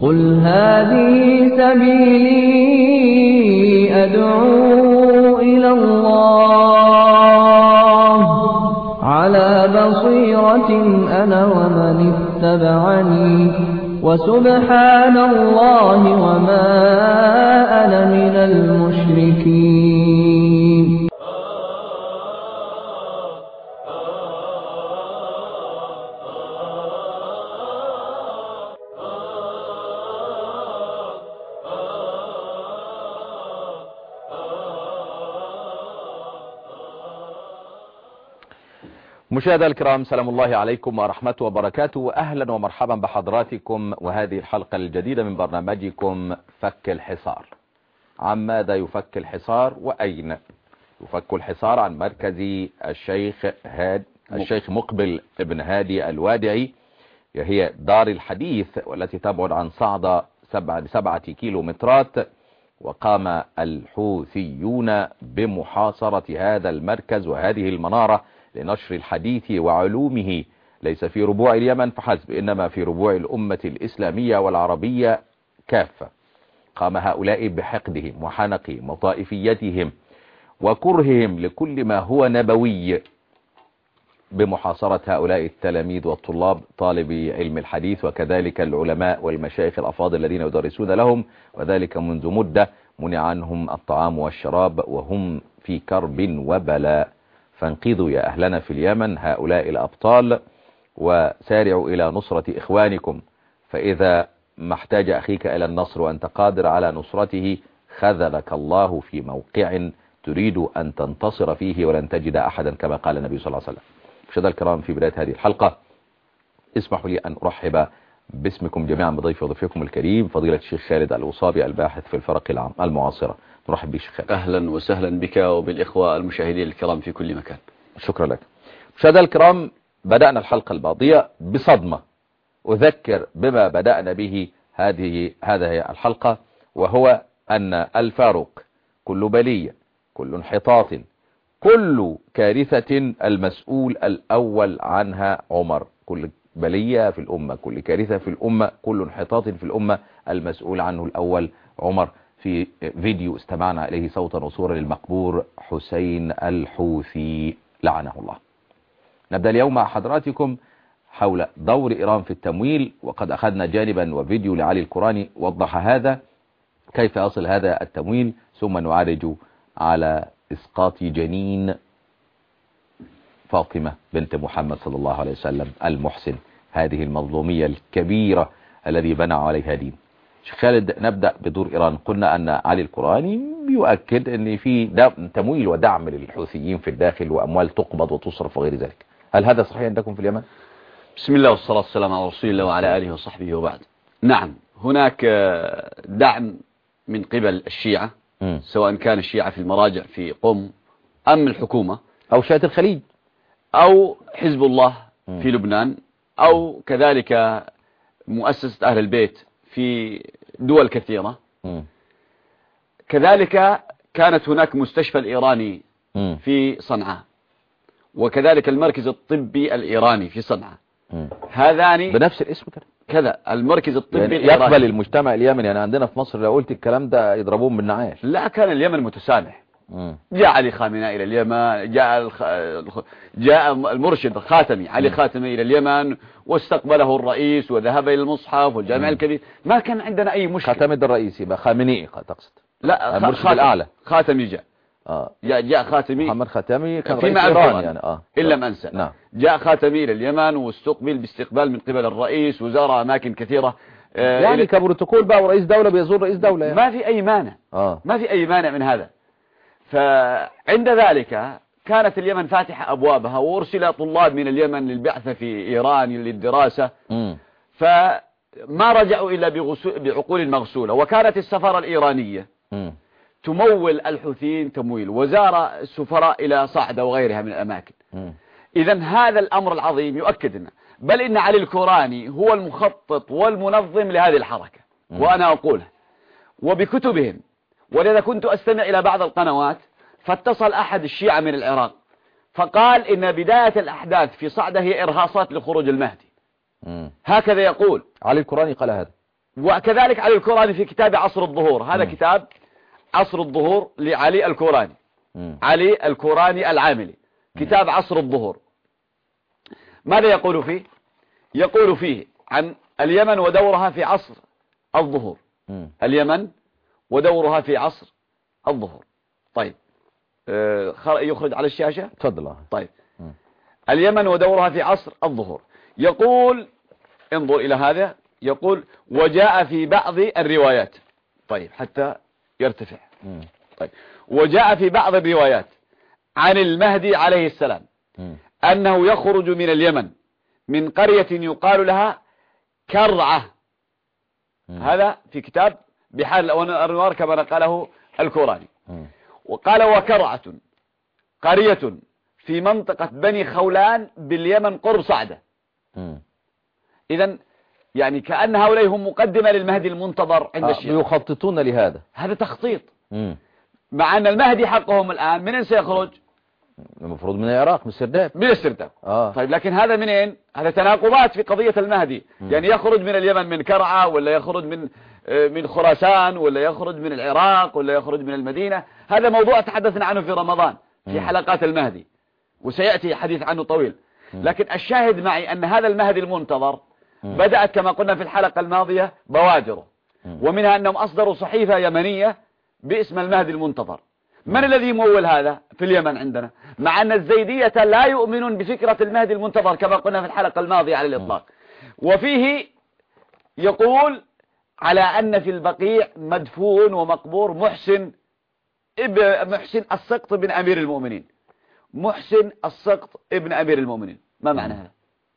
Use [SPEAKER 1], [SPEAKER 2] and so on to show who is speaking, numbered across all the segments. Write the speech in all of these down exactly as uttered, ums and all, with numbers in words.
[SPEAKER 1] قل هذه سبيلي أدعو إلى الله على بصيرة أنا ومن اتبعني وسبحان الله وما أنا من المشركين.
[SPEAKER 2] مشاهدينا الكرام، سلام الله عليكم ورحمته وبركاته، أهلا ومرحبا بحضراتكم وهذه الحلقة الجديدة من برنامجكم فك الحصار. عن ماذا يفك الحصار وأين يفك الحصار؟ عن مركز الشيخ هاد الشيخ مقبل ابن هادي الوادعي، هي دار الحديث والتي تبعد عن صعدة سبعة سبعة كيلومترات. وقام الحوثيون بمحاصرة هذا المركز وهذه المنارة لنشر الحديث وعلومه، ليس في ربوع اليمن فحسب، إنما في ربوع الأمة الإسلامية والعربية كافة. قام هؤلاء بحقدهم وحنقهم وطائفيتهم وكرههم لكل ما هو نبوي بمحاصرة هؤلاء التلاميذ والطلاب طالبي علم الحديث، وكذلك العلماء والمشايخ الأفاضل الذين يدرسون لهم، وذلك منذ مدة منع عنهم الطعام والشراب وهم في كرب وبلاء. فانقذوا يا أهلنا في اليمن هؤلاء الأبطال وسارعوا إلى نصرة إخوانكم، فإذا ما احتاج أخيك إلى النصر وأنت قادر على نصرته خذلك الله في موقع تريد أن تنتصر فيه ولن تجد أحدا، كما قال النبي صلى الله عليه وسلم. مشاهدينا الكرام، في بداية هذه الحلقة اسمحوا لي أن أرحب باسمكم جميعا بضيف وضيفكم الكريم فضيلة الشيخ خالد الوصابي الباحث في الفرق المعاصرة. نرحب بك شيخ خالد.
[SPEAKER 3] أهلا وسهلا بك وبالإخوة المشاهدين الكرام في كل مكان.
[SPEAKER 2] شكرا لك. مشاهدينا الكرام، بدأنا الحلقة الماضية بصدمة أذكر بما بدأنا به هذه هذه الحلقة، وهو أن الفاروق كل بلية كل انحطاط كل كارثة المسؤول الأول عنها عمر. كل بلية في الأمة، كل كارثة في الأمة، كل انحطاط في الأمة المسؤول عنه الأول عمر. في فيديو استمعنا عليه صوتا وصورا للمقبور حسين الحوثي لعنه الله. نبدأ اليوم مع حضراتكم حول دور إيران في التمويل، وقد أخذنا جانبا وفيديو لعلي القراني وضح هذا كيف يصل هذا التمويل، ثم نعالج على إسقاط جنين فاطمة بنت محمد صلى الله عليه وسلم المحسن، هذه المظلومية الكبيرة الذي بنى عليها دين. شيخ خالد، نبدأ بدور إيران. قلنا أن علي القراني يؤكد أن في تمويل ودعم للحوثيين في الداخل وأموال تقبض وتصرف وغير ذلك، هل هذا صحيح عندكم في اليمن؟
[SPEAKER 3] بسم الله والصلاة والسلام على رسول الله وعلى آله وصحبه وبعد. نعم، هناك دعم من قبل الشيعة، م. سواء كان الشيعة في المراجع في قم أم الحكومة
[SPEAKER 2] أو شيعة الخليج
[SPEAKER 3] أو حزب الله
[SPEAKER 2] م.
[SPEAKER 3] في لبنان، أو كذلك مؤسسة أهل البيت في دول كثيرة. م. كذلك كانت هناك مستشفى الإيراني م. في صنعاء، وكذلك المركز الطبي الإيراني في صنعاء، هذان
[SPEAKER 2] بنفس الاسم كده
[SPEAKER 3] كذا. المركز الطبي
[SPEAKER 2] يعني
[SPEAKER 3] الإيراني
[SPEAKER 2] يقبل المجتمع اليمني. يعني عندنا في مصر لو قلت الكلام ده يضربون بالنعاش.
[SPEAKER 3] لا، كان اليمن متسامح. م. جاء علي خامنئي إلى اليمن، جاء الخ... جاء المرشد الخاتمي علي م. خاتمي إلى اليمن واستقبله الرئيس وذهب إلى المصحف والجامع م. الكبير. ما كان عندنا أي مشكلة.
[SPEAKER 2] خاتمي ده الرئيس يبقى خامنئي تقصد؟
[SPEAKER 3] لا،
[SPEAKER 2] المرشد
[SPEAKER 3] خاتم.
[SPEAKER 2] الأعلى
[SPEAKER 3] خاتمي جاء
[SPEAKER 2] آه.
[SPEAKER 3] جاء, جاء خاتمي
[SPEAKER 2] محمد خاتمي كان
[SPEAKER 3] في
[SPEAKER 2] رئيس إيران يعني آه.
[SPEAKER 3] إن لم أنسى.
[SPEAKER 2] نعم.
[SPEAKER 3] جاء خاتمي إلى اليمن واستقبل باستقبال من قبل الرئيس وزار أماكن كثيرة،
[SPEAKER 2] آه يعني كبروتوكول بقى، ورئيس دولة بيزور رئيس دولة يعني.
[SPEAKER 3] ما في أي مانع
[SPEAKER 2] آه.
[SPEAKER 3] ما في أي مانع من هذا. فعند ذلك كانت اليمن فاتحة أبوابها، وأرسل طلاب من اليمن للبعثة في إيران للدراسة، م. فما رجعوا إلا بعقول مغسولة. وكانت السفارة الإيرانية م. تمول الحوثيين تمويل، وزار السفراء إلى صعدة وغيرها من الأماكن. إذن هذا الأمر العظيم يؤكد لنا، بل إن علي القراني هو المخطط والمنظم لهذه الحركة، م. وأنا أقولها وبكتبهم. ولذا كنت أستمع إلى بعض القنوات، فاتصل أحد الشيعة من العراق فقال إن بداية الأحداث في صعدة هي إرهاصات لخروج المهدي.
[SPEAKER 2] م.
[SPEAKER 3] هكذا يقول
[SPEAKER 2] علي القراني قال هذا.
[SPEAKER 3] وكذلك علي الكوراني في كتاب عصر الظهور، هذا
[SPEAKER 2] م.
[SPEAKER 3] كتاب عصر الظهور لعلي الكوراني، م. علي الكوراني العاملي، كتاب عصر الظهور. ماذا يقول فيه؟ يقول فيه عن اليمن ودورها في عصر الظهور. م. اليمن ودورها في عصر الظهور. طيب آه يخرج على الشاشة.
[SPEAKER 2] تفضل.
[SPEAKER 3] طيب م. اليمن ودورها في عصر الظهور. يقول انظر إلى هذا، يقول وجاء في بعض الروايات. طيب حتى يرتفع. م. طيب وجاء في بعض الروايات عن المهدي عليه السلام م. أنه يخرج من اليمن من قرية يقال لها كرعة. م. هذا في كتاب بحال الأنوار كما نقله الكوراني. م. وقال وكرعة قرية في منطقة بني خولان باليمن قرب صعدة. إذن يعني كأن هؤلاء هم مقدمة للمهدي المنتظر عند الشيعة.
[SPEAKER 2] يخططون لهذا.
[SPEAKER 3] هذا تخطيط.
[SPEAKER 2] مم.
[SPEAKER 3] مع أن المهدي حقهم الآن منين سيخرج؟
[SPEAKER 2] المفروض من العراق، من السرداب.
[SPEAKER 3] من السرداب.
[SPEAKER 2] آه.
[SPEAKER 3] طيب لكن هذا منين؟ هذا تناقضات في قضية المهدي. مم. يعني يخرج من اليمن من كرعة، ولا يخرج من من خراسان، ولا يخرج من العراق، ولا يخرج من المدينة. هذا موضوع تحدثنا عنه في رمضان في مم. حلقات المهدي، وسيأتي حديث عنه طويل. مم. لكن الشاهد معي أن هذا المهدي المنتظر مم. بدأت كما قلنا في الحلقة الماضية بوادره، مم. ومنها أنهم أصدروا صحيفة يمنية باسم المهدي المنتظر. من الذي يمول هذا في اليمن عندنا؟ مع أن الزيدية لا يؤمنون بفكرة المهدي المنتظر كما قلنا في الحلقة الماضية على الإطلاق. وفيه يقول على أن في البقيع مدفون ومقبور محسن محسن السقط بن أمير المؤمنين. محسن السقط ابن أمير المؤمنين. ما معناها؟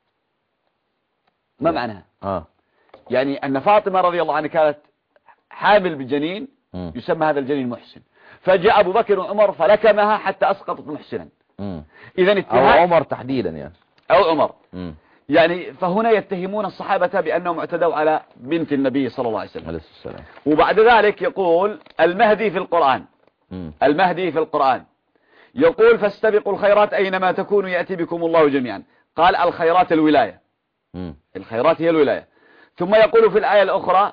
[SPEAKER 3] ما معناها؟ آه. يعني أن فاطمة رضي الله عنها كانت حامل بجنين يسمى هذا الجنين محسن، فجاء أبو بكر وعمر فلكمها حتى أسقطت محسنا. إذن
[SPEAKER 2] أو عمر تحديدا يعني
[SPEAKER 3] أو عمر مم. يعني فهنا يتهمون الصحابة بأنهم اعتدوا على بنت النبي صلى الله عليه وسلم. وبعد ذلك يقول المهدي في القرآن مم. المهدي في القرآن يقول فاستبقوا الخيرات أينما تكونوا يأتي بكم الله جميعا. قال الخيرات الولاية. مم. الخيرات هي الولاية. ثم يقول في الآية الأخرى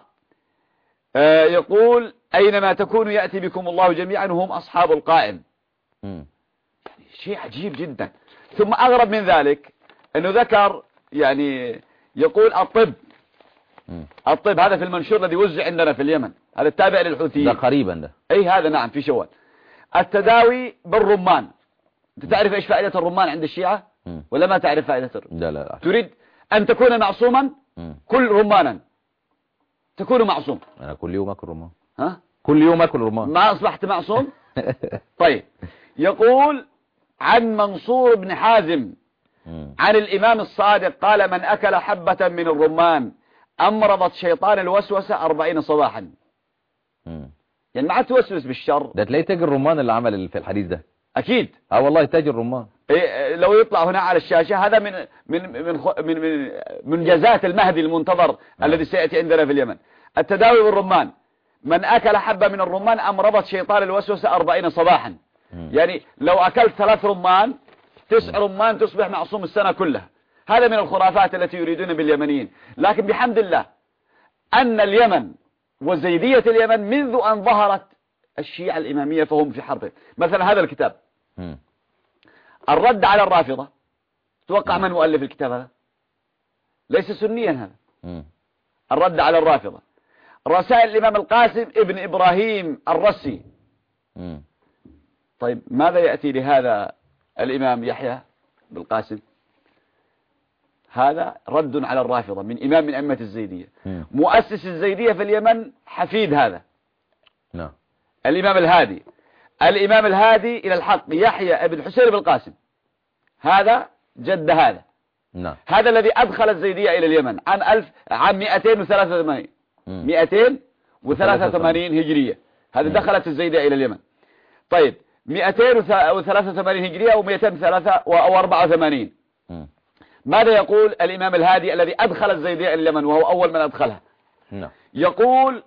[SPEAKER 3] آه يقول أينما تكونوا يأتي بكم الله جميعا وهم أصحاب القائم. مم. يعني شيء عجيب جدا. ثم أغرب من ذلك أنه ذكر يعني يقول الطب مم. الطب هذا في المنشور الذي وزع عندنا في اليمن، هذا التابع للحوثيين.
[SPEAKER 2] ده قريبا ده.
[SPEAKER 3] أي هذا نعم في شوال. التداوي بالرمان. أنت تعرف إيش فائدة الرمان عند الشيعة مم. ولا ما تعرف فائدة الرمان؟
[SPEAKER 2] لا لا لا.
[SPEAKER 3] تريد أن تكون معصوما مم. كل رمانا تكون معصوم.
[SPEAKER 2] أنا كل يوم أكل رمان.
[SPEAKER 3] ها؟
[SPEAKER 2] كل يوم أكل رمان.
[SPEAKER 3] ما أصبحت معصوم؟ طيب يقول عن منصور بن حازم مم. عن الإمام الصادق قال من أكل حبة من الرمان أمرضت شيطان الوسوسة أربعين صباحا. مم. يعني ما عاد توسوس بالشر.
[SPEAKER 2] ده تلاقي تاجر الرمان اللي عمل في الحديث ده.
[SPEAKER 3] أكيد.
[SPEAKER 2] اه والله تاجر الرمان.
[SPEAKER 3] إيه لو يطلع هنا على الشاشة هذا من من من من من منجزات المهدي المنتظر آه. الذي سيأتي عندنا في اليمن. التداوي بالرمان من أكل حبة من الرمان أمرضت شيطان الوسوسة أربعين صباحا. مم. يعني لو أكلت ثلاث رمان تسع رمان تصبح معصوم السنة كلها. هذا من الخرافات التي يريدون باليمنيين. لكن بحمد الله أن اليمن وزيدية اليمن منذ أن ظهرت الشيعة الإمامية فهم في حرب. مثلا هذا الكتاب م. الرد على الرافضة، توقع م. من مؤلف الكتاب هذا؟ ليس سنيا هذا. م. الرد على الرافضة رسائل الإمام القاسم ابن إبراهيم الرسي. م. طيب ماذا يأتي لهذا الإمام يحيى بالقاسم؟ هذا رد على الرافضة من إمام من أئمة الزيدية. م. مؤسس الزيدية في اليمن حفيد هذا. نعم. الإمام الهادي الإمام الهادي إلى الحق يحيى ابن حسين بالقاسم، هذا جد هذا. نعم. هذا الذي أدخل الزيدية إلى اليمن عام ألف عام مئتين وثلاثة وثمانين مئتين وثلاثة وثمانين هجرية. هذا دخلت الزيدية إلى اليمن. طيب مئتين وثلاثة وثمانين هجرية ومئتين وثلاثة وأربعة وثمانين. ماذا يقول الإمام الهادي الذي أدخل الزيدية إلى اليمن وهو أول من أدخلها؟ نعم. يقول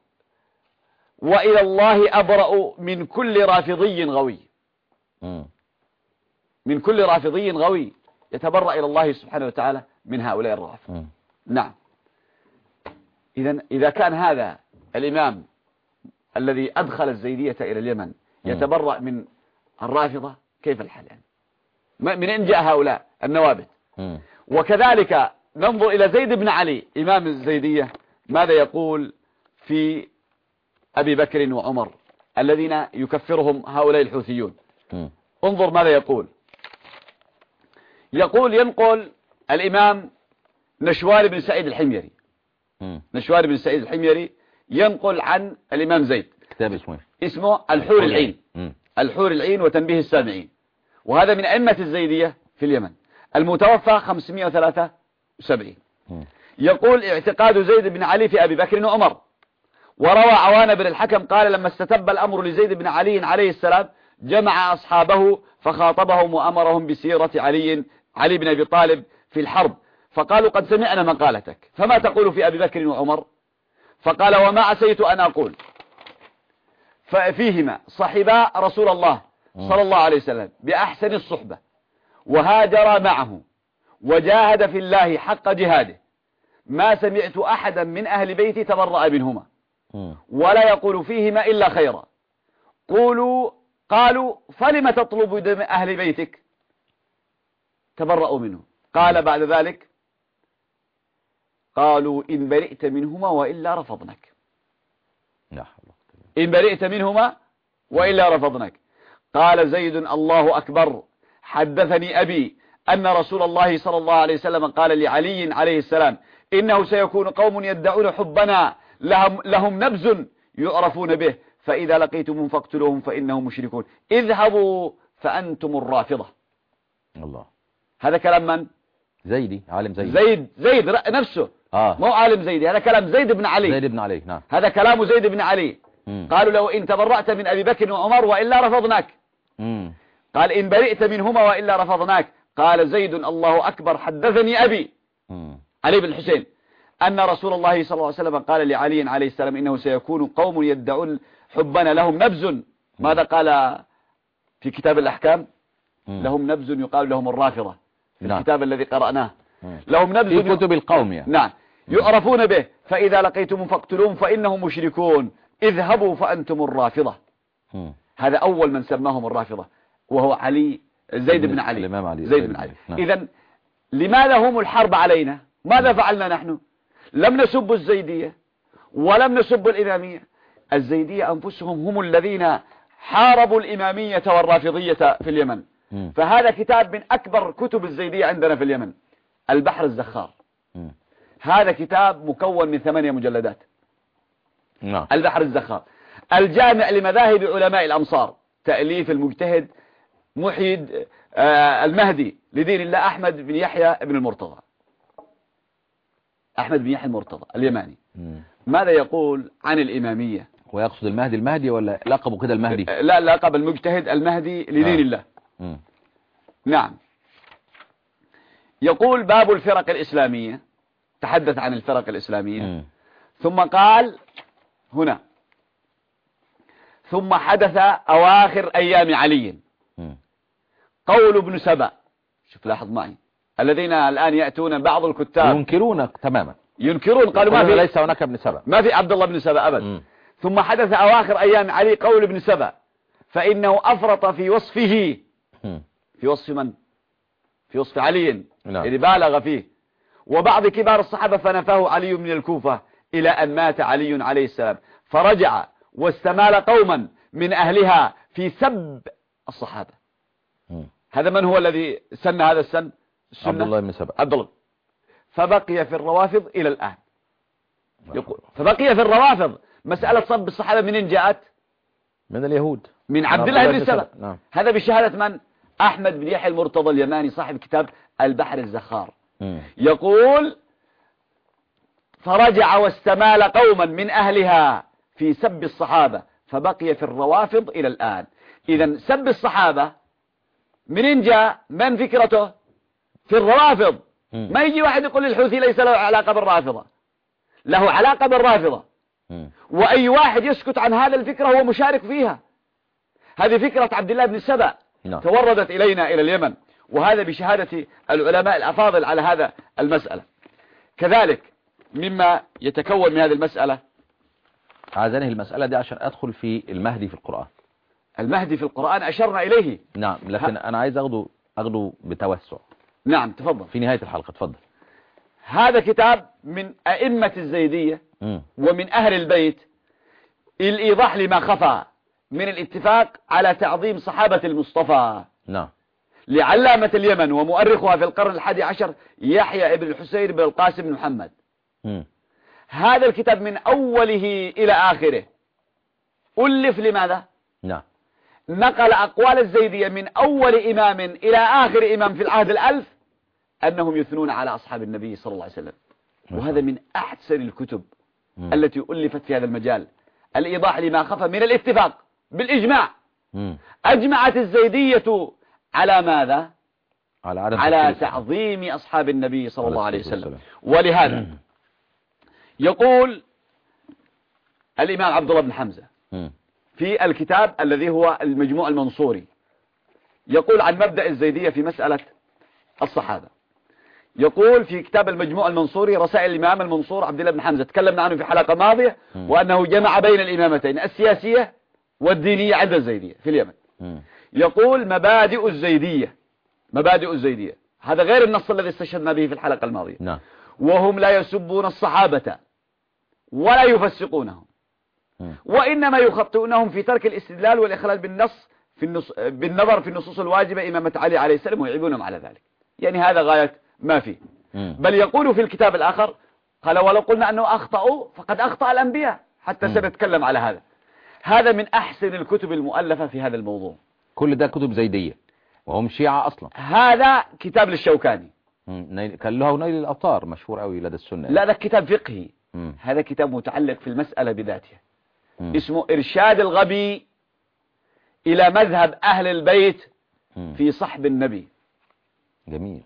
[SPEAKER 3] وإلى الله أبرأ من كل رافضي غوي. م. من كل رافضي غوي يتبرأ إلى الله سبحانه وتعالى من هؤلاء الرافض. نعم. إذا إذا كان هذا الإمام الذي أدخل الزيدية إلى اليمن يتبرأ من الرافضة، كيف الحال يعني؟ من أين جاء هؤلاء النوابت؟ وكذلك ننظر إلى زيد بن علي إمام الزيدية، ماذا يقول في أبي بكر وعمر الذين يكفرهم هؤلاء الحوثيون؟ انظر ماذا يقول. يقول ينقل الإمام نشوار بن سعيد الحميري، نشوار بن سعيد الحميري ينقل عن الإمام زيد،
[SPEAKER 2] كتاب اسمه
[SPEAKER 3] اسمه الحور العين، الحور العين وتنبيه السامعين، وهذا من أئمة الزيدية في اليمن، المتوفى خمسمائة وثلاثة وسبعين. يقول اعتقاد زيد بن علي في أبي بكر وعمر. وروى عوان بن الحكم قال لما استتب الأمر لزيد بن علي عليه السلام جمع أصحابه فخاطبهم وأمرهم بسيرة علي علي بن أبي طالب في الحرب، فقالوا قد سمعنا مقالتك، فما تقول في أبي بكر وعمر؟ فقال وما عسيت أن أقول ففيهما صحبا رسول الله صلى الله عليه وسلم بأحسن الصحبة، وهاجر معه وجاهد في الله حق جهاده، ما سمعت أحدا من أهل بيتي تبرأ منهما ولا يقول فيهما إلا خيرا. قولوا قالوا فلم تطلب دم أهل بيتك؟ تبرأوا منه. قال بعد ذلك قالوا إن برئت منهما وإلا رفضناك، إن برئت منهما وإلا رفضناك. قال زيد الله أكبر، حدثني أبي أن رسول الله صلى الله عليه وسلم قال لعلي عليه السلام إنه سيكون قوم يدعون حبنا لهم, لهم نبز يعرفون به، فإذا لقيتمهم فاقتلوهم فإنهم مشركون، اذهبوا فأنتم الرافضة.
[SPEAKER 2] الله.
[SPEAKER 3] هذا كلام من؟
[SPEAKER 2] زيدي، عالم زيدي،
[SPEAKER 3] زيد زيد نفسه،
[SPEAKER 2] آه.
[SPEAKER 3] مو عالم زيدي، هذا كلام زيد بن علي،
[SPEAKER 2] زيد بن علي، نعم.
[SPEAKER 3] هذا كلام زيد بن علي.
[SPEAKER 2] مم.
[SPEAKER 3] قالوا لو إن تبرأت من أبي بكر وعمر وإلا رفضناك.
[SPEAKER 2] مم.
[SPEAKER 3] قال إن برئت منهما وإلا رفضناك. قال زيد الله أكبر، حدثني أبي
[SPEAKER 2] مم.
[SPEAKER 3] علي بن الحسين أن رسول الله صلى الله عليه وسلم قال لعلي عليه السلام إنه سيكون قوم يدعون حبنا لهم نبز. ماذا قال في كتاب الأحكام؟
[SPEAKER 2] مم.
[SPEAKER 3] لهم نبز يقال لهم الرافضة في
[SPEAKER 2] نعم.
[SPEAKER 3] الكتاب الذي قرأناه.
[SPEAKER 2] مم.
[SPEAKER 3] لهم نبز
[SPEAKER 2] في كتب القوم يعني.
[SPEAKER 3] نعم يعرفون به، فإذا لقيتم فاقتلوهم فإنهم مشركون، اذهبوا فأنتم الرافضة.
[SPEAKER 2] مم.
[SPEAKER 3] هذا أول من سماهم الرافضة وهو علي زيد بن علي،
[SPEAKER 2] الإمام علي
[SPEAKER 3] زيد بن علي.
[SPEAKER 2] نعم.
[SPEAKER 3] إذن لماذا هم الحرب علينا؟ ماذا فعلنا نحن؟ لم نسب الزيدية ولم نسب الإمامية. الزيدية أنفسهم هم الذين حاربوا الإمامية والرافضية في اليمن.
[SPEAKER 2] مم.
[SPEAKER 3] فهذا كتاب من أكبر كتب الزيدية عندنا في اليمن، البحر الزخار.
[SPEAKER 2] مم.
[SPEAKER 3] هذا كتاب مكون من ثمانية مجلدات.
[SPEAKER 2] نعم.
[SPEAKER 3] البحر الزخار الجامع لمذاهب علماء الأمصار، تأليف المجتهد محي آه المهدي لدين الله أحمد بن يحيى بن المرتضى، أحمد بن يحيى المرتضى اليماني.
[SPEAKER 2] مم.
[SPEAKER 3] ماذا يقول عن الإمامية؟
[SPEAKER 2] ويقصد المهدي المهدي ولا لقبه كده المهدي؟
[SPEAKER 3] لا، لقب المجتهد المهدي لدين آه. الله.
[SPEAKER 2] مم.
[SPEAKER 3] نعم. يقول باب الفرق الإسلامية، تحدث عن الفرق الإسلامية.
[SPEAKER 2] مم.
[SPEAKER 3] ثم قال هنا ثم حدث أواخر أيام علي
[SPEAKER 2] مم.
[SPEAKER 3] قول ابن سبأ. شوف لاحظ معي، الذين الآن يأتون بعض الكتاب
[SPEAKER 2] ينكرونك تماما،
[SPEAKER 3] ينكرون، قالوا ما في
[SPEAKER 2] ليس هناك ابن سبأ،
[SPEAKER 3] ما في عبد الله بن سبأ أبدا.
[SPEAKER 2] مم.
[SPEAKER 3] ثم حدث أواخر أيام علي قول ابن سبأ فإنه أفرط في وصفه.
[SPEAKER 2] مم.
[SPEAKER 3] في وصف من؟ في وصف علي،
[SPEAKER 2] نعم.
[SPEAKER 3] اللي بالغ فيه. وبعض كبار الصحابة فنفاه علي من الكوفة إلى أن مات علي عليه السلام، فرجع واستمال قوما من أهلها في سب الصحابة.
[SPEAKER 2] مم.
[SPEAKER 3] هذا من هو الذي سن هذا السن؟ السنة؟
[SPEAKER 2] عبد الله بن سبأ.
[SPEAKER 3] عبد الله. فبقي في الروافض إلى الآن. يقول فبقي في الروافض. مسألة صب الصحابة منين جاءت؟
[SPEAKER 2] من اليهود،
[SPEAKER 3] من عبد الله بن سبأ.
[SPEAKER 2] نعم.
[SPEAKER 3] هذا بشهادة من؟ أحمد بن يحيى المرتضى اليماني صاحب كتاب البحر الزخار.
[SPEAKER 2] مم.
[SPEAKER 3] يقول فرجع واستمال قوما من أهلها في سب الصحابة فبقي في الروافض إلى الآن. إذا سب الصحابة منين جاء؟ من فكرته؟ في الروافض.
[SPEAKER 2] مم.
[SPEAKER 3] ما يجي واحد يقول الحوثي ليس له علاقة بالرافضة، له علاقة بالرافضة.
[SPEAKER 2] مم.
[SPEAKER 3] وأي واحد يسكت عن هذا الفكرة هو مشارك فيها. هذه فكرة عبد الله بن سبأ.
[SPEAKER 2] نعم.
[SPEAKER 3] توردت إلينا إلى اليمن، وهذا بشهادة العلماء الأفاضل على هذا المسألة. كذلك مما يتكون من هذه المسألة.
[SPEAKER 2] عايز انهي المسألة دي عشان ادخل في المهدي في القرآن.
[SPEAKER 3] المهدي في القرآن أشرنا إليه.
[SPEAKER 2] نعم، لكن ه... أنا عايز أخده أخده بتوسع.
[SPEAKER 3] نعم تفضل.
[SPEAKER 2] في نهاية الحلقة تفضل.
[SPEAKER 3] هذا كتاب من أئمة الزيدية م. ومن أهل البيت، الإيضاح لما خفى من الاتفاق على تعظيم صحابة المصطفى.
[SPEAKER 2] نعم.
[SPEAKER 3] لعلامة اليمن ومؤرخها في القرن الحادي عشر يحيى ابن الحسين بن القاسم بن محمد. م. هذا الكتاب من أوله إلى آخره ألف لماذا؟
[SPEAKER 2] نعم.
[SPEAKER 3] نقل أقوال الزيدية من أول إمام إلى آخر إمام في العهد الألف أنهم يثنون على أصحاب النبي صلى الله عليه وسلم. وهذا من أحسن الكتب م. التي ألفت في هذا المجال، الإيضاح لما خفى من الاتفاق بالإجماع. م. أجمعت الزيدية على ماذا؟
[SPEAKER 2] على, عدم
[SPEAKER 3] على تعظيم أصحاب النبي صلى الله عليه وسلم. ولهذا يقول الإمام عبد الله بن حمزة م. في الكتاب الذي هو المجموع المنصوري، يقول عن مبدأ الزيدية في مسألة الصحابة. يقول في كتاب المجموع المنصوري رسائل الإمام المنصور عبد الله بن حمزة، تكلمنا عنه في حلقة ماضية، وأنه جمع بين الإمامتين السياسية والدينية عند الزيدية في اليمن. يقول مبادئ الزيدية، مبادئ الزيدية هذا غير النص الذي استشهدنا به في الحلقة الماضية.
[SPEAKER 2] نعم.
[SPEAKER 3] وهم لا يسبون الصحابة ولا يفسقونهم، وإنما يخطئونهم في ترك الاستدلال والإخلال بالنص في النص بالنظر في النصوص الواجبة إمامة علي عليه السلام، ويعيبونهم على ذلك. يعني هذا غاية ما فيه. بل يقول في الكتاب الآخر قال ولو قلنا أنه أخطأوا فقد أخطأ الأنبياء، حتى سنتكلم على هذا. هذا من أحسن الكتب المؤلفة في هذا الموضوع.
[SPEAKER 2] كل ده كتب زيدية وهم شيعة أصلا.
[SPEAKER 3] هذا كتاب للشوكاني
[SPEAKER 2] كان له نيل الأوطار مشهور قوي لدى السنة.
[SPEAKER 3] لا ده كتاب فقهي. مم. هذا كتاب متعلق في المسألة بذاتها. مم. اسمه إرشاد الغبي إلى مذهب أهل البيت مم. في صحب النبي.
[SPEAKER 2] جميل.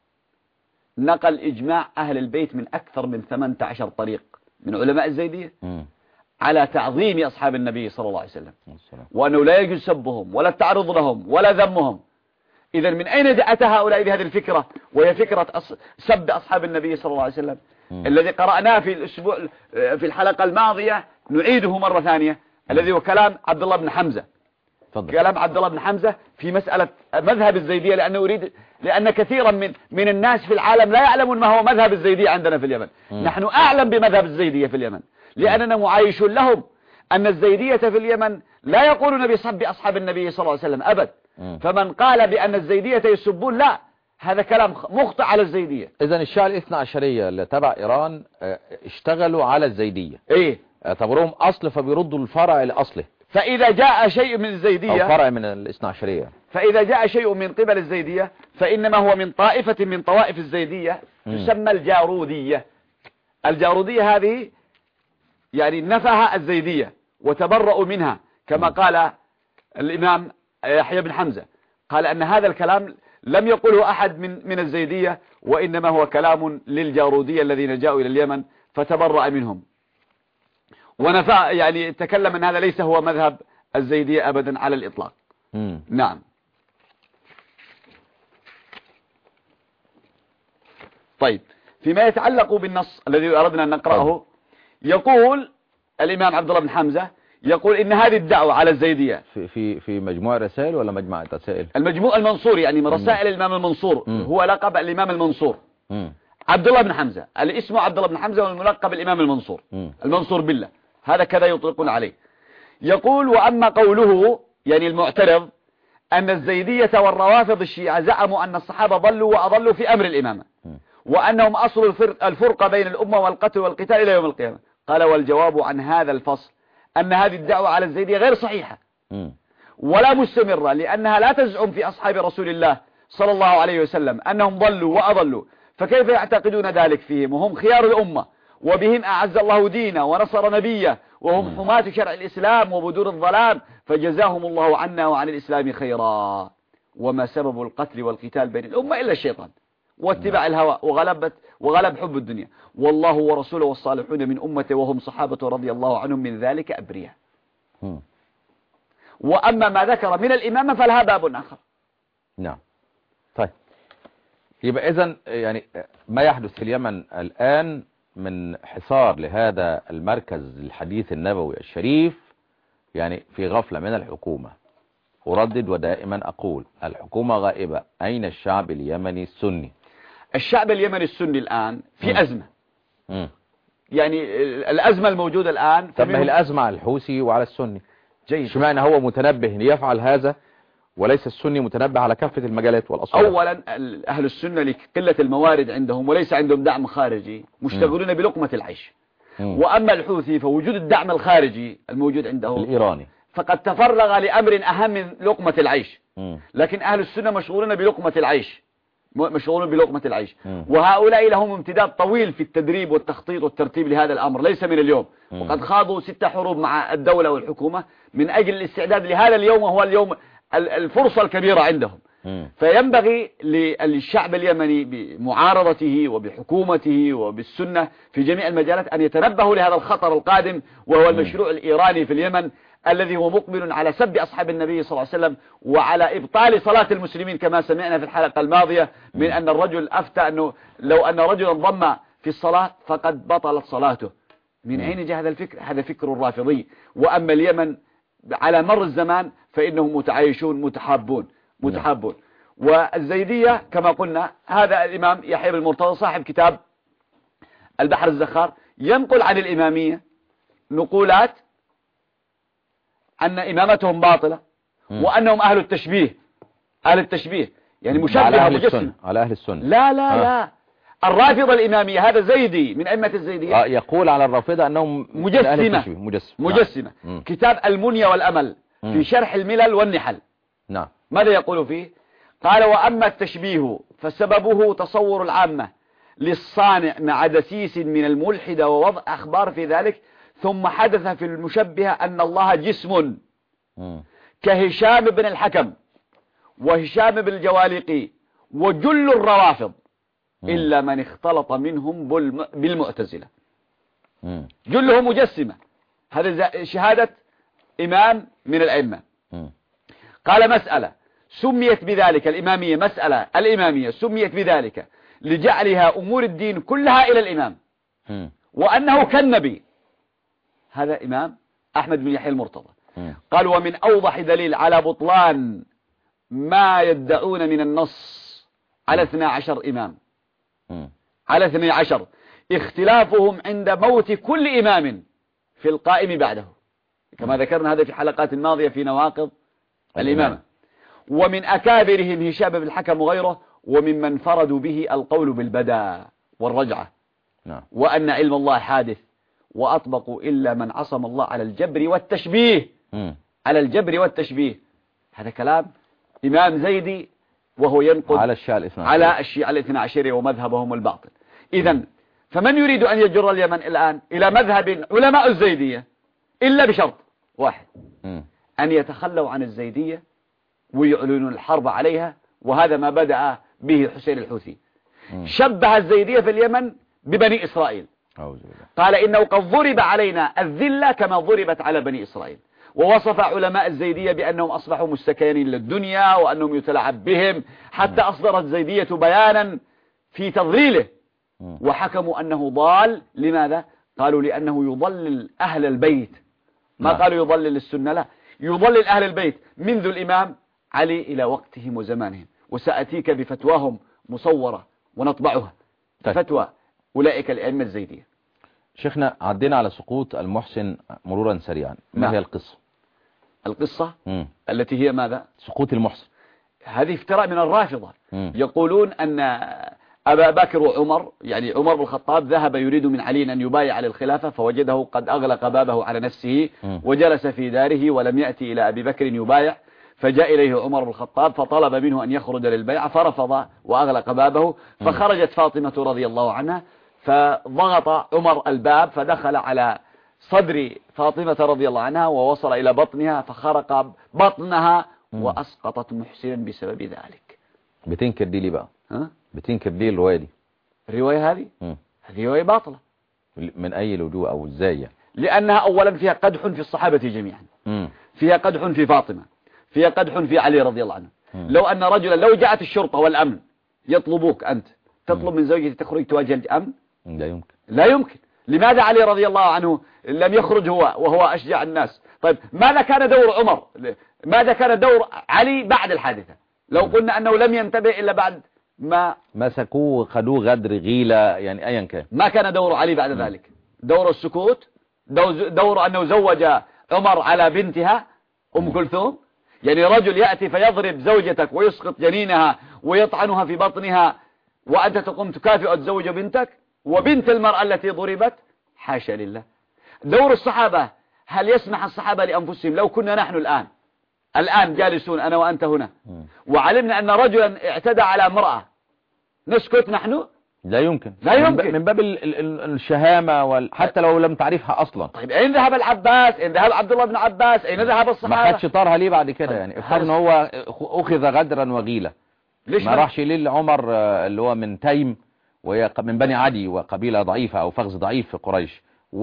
[SPEAKER 3] نقل إجماع أهل البيت من أكثر من ثمانية عشر طريق من علماء الزيدية مم. على تعظيم أصحاب النبي صلى الله عليه وسلم، وأنه لا يجوز سبهم ولا التعرض لهم ولا ذمهم. إذا من أين أتى هؤلاء بهذه الفكرة، وهي فكرة أص... سب أصحاب النبي صلى الله عليه وسلم مم. الذي قرأناه في الأسبوع في الحلقة الماضية نعيده مرة ثانية مم. الذي هو كلام عبد الله بن حمزة. فضل. كلام عبد الله بن حمزة في مسألة مذهب الزيدية، لأنه أريد لأن كثيرا من من الناس في العالم لا يعلمون ما هو مذهب الزيدية عندنا في اليمن. مم. نحن أعلم بمذهب الزيدية في اليمن لأننا معايشون لهم. أن الزيدية في اليمن لا يقولون بصب أصحاب النبي صلى الله عليه وسلم أبد. مم. فمن قال بأن الزيدية يسبون لا، هذا كلام مخطئ على الزيدية.
[SPEAKER 2] إذن الشيعة الاثنى عشرية اللي تبع إيران اشتغلوا على الزيدية،
[SPEAKER 3] إيه
[SPEAKER 2] اعتبروهم أصل فبيردوا الفرع لأصله.
[SPEAKER 3] فإذا جاء شيء من الزيدية
[SPEAKER 2] أو فرع من الاثنى عشرية،
[SPEAKER 3] فإذا جاء شيء من قبل الزيدية فإنما هو من طائفة من طوائف الزيدية تسمى الجارودية. الجارودية هذه يعني نفها الزيدية وتبرؤوا منها، كما قال الإمام يحيى بن حمزة، قال أن هذا الكلام لم يقله أحد من من الزيدية، وإنما هو كلام للجارودية الذين جاءوا إلى اليمن فتبرأ منهم ونفى، يعني تكلم أن هذا ليس هو مذهب الزيدية أبدا على الإطلاق. مم. نعم. طيب فيما يتعلق بالنص الذي أردنا أن نقرأه، يقول الإمام عبد الله بن حمزة يقول إن هذه الدعوة على الزيدية
[SPEAKER 2] في في في مجموع رسائل ولا مجموعة رسائل؟
[SPEAKER 3] المجموع المنصوري، يعني من رسائل الإمام المنصور. مم. هو لقب الإمام المنصور. مم. عبد الله بن حمزة، الاسم عبد الله بن حمزة والملقب الإمام المنصور. مم. المنصور بالله، هذا كذا يطلقون عليه. يقول وأما قوله يعني المعترض أن الزيدية والروافض الشيعة زعموا أن الصحابة ضلوا وأضلوا في أمر الإمامة، وأنهم أصل الفرقة بين الأمة والقتل والقتال إلى يوم القيامة. قال والجواب عن هذا الفصل أن هذه الدعوة على الزيدية غير صحيحة ولا مستمرة، لأنها لا تزعم في أصحاب رسول الله صلى الله عليه وسلم أنهم ضلوا وأضلوا، فكيف يعتقدون ذلك فيهم وهم خيار الأمة وبهم أعز الله دينه ونصر نبيه وهم حماة شرع الإسلام وبدور الظلام، فجزاهم الله عنا وعن الإسلام خيرا. وما سبب القتل والقتال بين الأمة إلا الشيطان واتباع الهوى وغلبت وغلب حب الدنيا، والله ورسوله والصالحون من أمته وهم صحابة رضي الله عنهم من ذلك أبرياء. وأما ما ذكر من الإمامة فلها باب آخر.
[SPEAKER 2] نعم. طيب يبقى إذن يعني ما يحدث في اليمن الآن من حصار لهذا المركز الحديث النبوي الشريف يعني في غفلة من الحكومة. أردد ودائما أقول الحكومة غائبة. أين الشعب اليمني السني؟
[SPEAKER 3] الشعب اليمني السني الآن في
[SPEAKER 2] م.
[SPEAKER 3] أزمة.
[SPEAKER 2] م.
[SPEAKER 3] يعني الأزمة الموجودة الآن.
[SPEAKER 2] طب ما هي الأزمة على الحوثي وعلى السني.
[SPEAKER 3] جيد.
[SPEAKER 2] اشمعنى هو متنبه ليفعل هذا وليس السني متنبه على كافة المجالات والأصوات؟
[SPEAKER 3] أولا أهل السنة لقلة الموارد عندهم وليس عندهم دعم خارجي مشتغلون بلقمة العيش. م. وأما الحوثي فوجود الدعم الخارجي الموجود عندهم
[SPEAKER 2] الإيراني
[SPEAKER 3] فقد تفرغ لأمر أهم من لقمة العيش.
[SPEAKER 2] م.
[SPEAKER 3] لكن أهل السنة مشغولون بلقمة العيش مشغولون بلقمة العيش.
[SPEAKER 2] م.
[SPEAKER 3] وهؤلاء لهم امتداد طويل في التدريب والتخطيط والترتيب لهذا الأمر ليس من اليوم. م. وقد خاضوا ست حروب مع الدولة والحكومة من أجل الاستعداد لهذا اليوم وهو اليوم الفرصة الكبيرة عندهم. م. فينبغي للشعب اليمني بمعارضته وبحكومته وبالسنة في جميع المجالات أن يتنبهوا لهذا الخطر القادم وهو المشروع الإيراني في اليمن الذي هو مقبل على سب أصحاب النبي صلى الله عليه وسلم وعلى إبطال صلاة المسلمين كما سمعنا في الحلقة الماضية من أن الرجل أفتى أنه لو أن رجلا ضم في الصلاة فقد بطلت صلاته. من أين جاء هذا الفكر؟ هذا فكر الرافضي. وأما اليمن على مر الزمان فإنهم متعايشون متحابون متحابون. والزيدية كما قلنا هذا الإمام يحيى بن المرتضى صاحب كتاب البحر الزخار ينقل عن الإمامية نقولات أن إمامتهم باطلة م. وأنهم أهل التشبيه أهل التشبيه يعني مشبه مجسم
[SPEAKER 2] على أهل السنة.
[SPEAKER 3] لا لا آه. لا الرافضة الإمامية هذا زيدي من أئمة الزيدية
[SPEAKER 2] آه يقول على الرافضة أنهم
[SPEAKER 3] مجسمة
[SPEAKER 2] مجسم.
[SPEAKER 3] مجسمة
[SPEAKER 2] نعم.
[SPEAKER 3] كتاب المنية والأمل م. في شرح الملل والنحل.
[SPEAKER 2] نعم.
[SPEAKER 3] ماذا يقول فيه؟ قال وأما التشبيه فسببه تصور العامة للصانع مع دسيس من الملحد ووضع أخبار في ذلك ثم حدث في المشبهة أن الله جسم م. كهشام بن الحكم وهشام بن الجوالقي وجل الروافض م. إلا من اختلط منهم بالمعتزلة. م. جلهم مجسمة. هذا شهادة إمام من الأئمة. م. قال مسألة سميت بذلك الإمامية مسألة الإمامية سميت بذلك لجعلها أمور الدين كلها إلى الإمام م. وأنه كالنبي. هذا إمام أحمد بن يحيى المرتضى. م. قال ومن أوضح دليل على بطلان ما يدعون من النص على اثنى عشر إمام م. على اثنى عشر اختلافهم عند موت كل إمام في القائم بعده كما م. ذكرنا هذا في حلقات ماضية في نواقض الإمامة. ومن أكابرهم هشام بن الحكم وغيره وممن انفردوا به القول بالبداء والرجعة نعم. وأن علم الله حادث وأطبقوا إلا من عصم الله على الجبر والتشبيه م. على الجبر والتشبيه. هذا كلام إمام زيدي وهو ينقض
[SPEAKER 2] على الشيعة الاثنى عشر
[SPEAKER 3] على الشيعة الاثنى عشر ومذهبهم الباطل. إذن فمن يريد أن يجر اليمن الآن إلى مذهب علماء الزيدية إلا بشرط واحد م. أن يتخلوا عن الزيدية ويعلنون الحرب عليها. وهذا ما بدأ به حسين الحوثي. م. شبه الزيدية في اليمن ببني إسرائيل. قال إنه قد ضرب علينا الذلة كما ضربت على بني إسرائيل. ووصف علماء الزيدية بأنهم أصبحوا مستكينين للدنيا وأنهم يتلعب بهم حتى أصدرت الزيدية بيانا في تضليله وحكموا أنه ضال. لماذا؟ قالوا لأنه يضلل أهل البيت. ما قالوا يضلل السنة لا يضلل أهل البيت منذ الإمام علي إلى وقتهم وزمانهم. وسأتيك بفتواهم مصورة ونطبعها فتوى أولئك الأئمة الزيدية.
[SPEAKER 2] شيخنا عدينا على سقوط المحسن مرورا سريعا. ما نعم. هي القصة
[SPEAKER 3] القصة
[SPEAKER 2] مم.
[SPEAKER 3] التي هي ماذا؟
[SPEAKER 2] سقوط المحسن.
[SPEAKER 3] هذه افتراء من الرافضة.
[SPEAKER 2] مم.
[SPEAKER 3] يقولون أن أبا بكر وعمر يعني عمر بن الخطاب ذهب يريد من علي أن يبايع على الخلافة فوجده قد أغلق بابه على نفسه مم. وجلس في داره ولم يأتي إلى أبي بكر يبايع. فجاء إليه عمر بن الخطاب فطلب منه أن يخرج للبيع فرفض وأغلق بابه. فخرجت فاطمة رضي الله عنها فضغط عمر الباب فدخل على صدر فاطمة رضي الله عنها ووصل إلى بطنها فخرق بطنها وأسقطت محسنا بسبب ذلك.
[SPEAKER 2] بتنكر دي ليه بقى؟
[SPEAKER 3] ها؟
[SPEAKER 2] بتنكر دي الرواية دي؟
[SPEAKER 3] الرواية هذه؟
[SPEAKER 2] مم.
[SPEAKER 3] هذه رواية باطلة.
[SPEAKER 2] من أي الوجوه أو إزاي يعني؟
[SPEAKER 3] لأنها أولا فيها قدح في الصحابة جميعا.
[SPEAKER 2] مم.
[SPEAKER 3] فيها قدح في فاطمة فيها قدح في علي رضي الله عنه.
[SPEAKER 2] مم.
[SPEAKER 3] لو أن رجلا لو جاءت الشرطة والأمن يطلبوك أنت تطلب من زوجتي تخرج تواجه الأمن
[SPEAKER 2] لا يمكن
[SPEAKER 3] لا يمكن. لماذا علي رضي الله عنه لم يخرج هو وهو أشجع الناس؟ طيب ماذا كان دور عمر؟ ماذا كان دور علي بعد الحادثة؟ لو قلنا أنه لم ينتبه إلا بعد ما
[SPEAKER 2] مسكوه خدوه غدر غيلة، يعني أيا كان،
[SPEAKER 3] ما كان دور علي بعد
[SPEAKER 2] م.
[SPEAKER 3] ذلك؟ دور السكوت، دور أنه زوج عمر على بنتها أم كلثوم. يعني رجل يأتي فيضرب زوجتك ويسقط جنينها ويطعنها في بطنها، وأنت تقوم تكافئ تزوج بنتك وبنت المرأة التي ضربت؟ حاشا لله. دور الصحابة، هل يسمح الصحابة لأنفسهم لو كنا نحن الآن الآن جالسون أنا وأنت هنا وعلمنا أن رجلا اعتدى على امرأة، نسكت نحن؟
[SPEAKER 2] لا يمكن.
[SPEAKER 3] لا يمكن.
[SPEAKER 2] من باب الشهامة وال... حتى لو لم تعرفها أصلا.
[SPEAKER 3] طيب أين ذهب العباس؟ أين ذهب عبد الله بن عباس؟ أين ذهب الصحابة؟
[SPEAKER 2] ما خدش طارها ليه بعد كده؟ يعني افترض ان هو أخذ غدرا وغيلة، ليش ما راحش ليه لعمر اللي هو من تيم وهي من بني عدي وقبيلة ضعيفة أو فخذ ضعيف في قريش،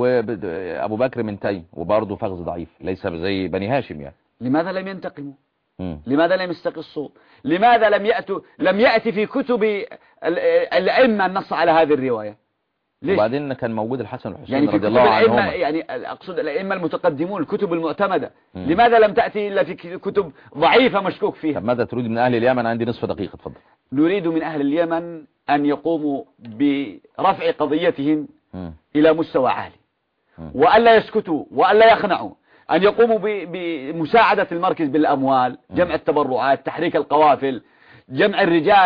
[SPEAKER 2] وأبو بكر من تيم وبرضه فخذ ضعيف ليس زي بني هاشم يعني.
[SPEAKER 3] لماذا لم ينتقموا؟ لماذا لم يستقصوا؟ لماذا لم يأتوا لم يأتي في كتب الأئمة النص على هذه الرواية؟ ليش؟
[SPEAKER 2] وبعدين كان موجود الحسن والحسين
[SPEAKER 3] يعني
[SPEAKER 2] رضي الله عنهما،
[SPEAKER 3] يعني أقصد الأئمة المتقدمون، الكتب المعتمدة. مم. لماذا لم تأتي إلا في كتب ضعيفة مشكوك فيها؟
[SPEAKER 2] طب ماذا تريد من أهل اليمن؟ عندي نصف دقيقة، تفضل.
[SPEAKER 3] نريد من أهل اليمن أن يقوموا برفع قضيتهم مم. إلى مستوى عالي، وألا يسكتوا وألا يخنعوا، أن يقوموا بمساعدة المركز بالأموال، جمع التبرعات، تحريك القوافل، جمع الرجال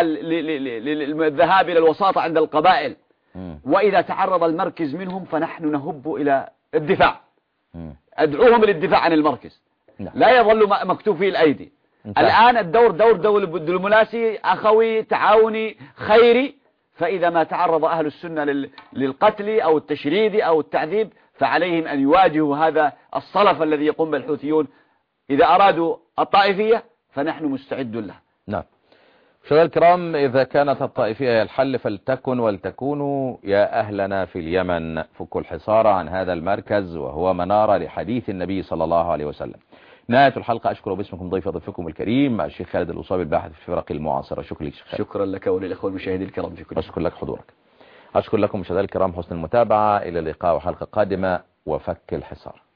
[SPEAKER 3] للذهاب إلى الوساطة عند القبائل. وإذا تعرض المركز منهم فنحن نهب إلى الدفاع. أدعوهم للدفاع عن المركز، لا يظل مكتوب فيه الأيدي. الآن الدور دور دور دبلوماسي أخوي تعاوني خيري، فإذا ما تعرض أهل السنة للقتل أو التشريد أو التعذيب فعليهم أن يواجهوا هذا الصلف الذي يقوم بالحوثيون. إذا أرادوا الطائفية فنحن مستعد له.
[SPEAKER 2] نعم. مشاهدينا الكرام، إذا كانت الطائفية هي الحل فلتكن ولتكونوا يا أهلنا في اليمن، فكوا الحصار عن هذا المركز وهو منارة لحديث النبي صلى الله عليه وسلم. نهاية الحلقة، أشكر باسمكم ضيف ضيفكم الكريم الشيخ خالد الأصابي الباحث في الفرق المعاصرة. شكرا لك شيخ.
[SPEAKER 3] شكرا لك وللإخوة المشاهدين الكرام في كل.
[SPEAKER 2] أشكر لك حضورك. أشكر لكم مشاهدينا الكرام حسن المتابعة. إلى اللقاء وحلقة قادمة وفك الحصار.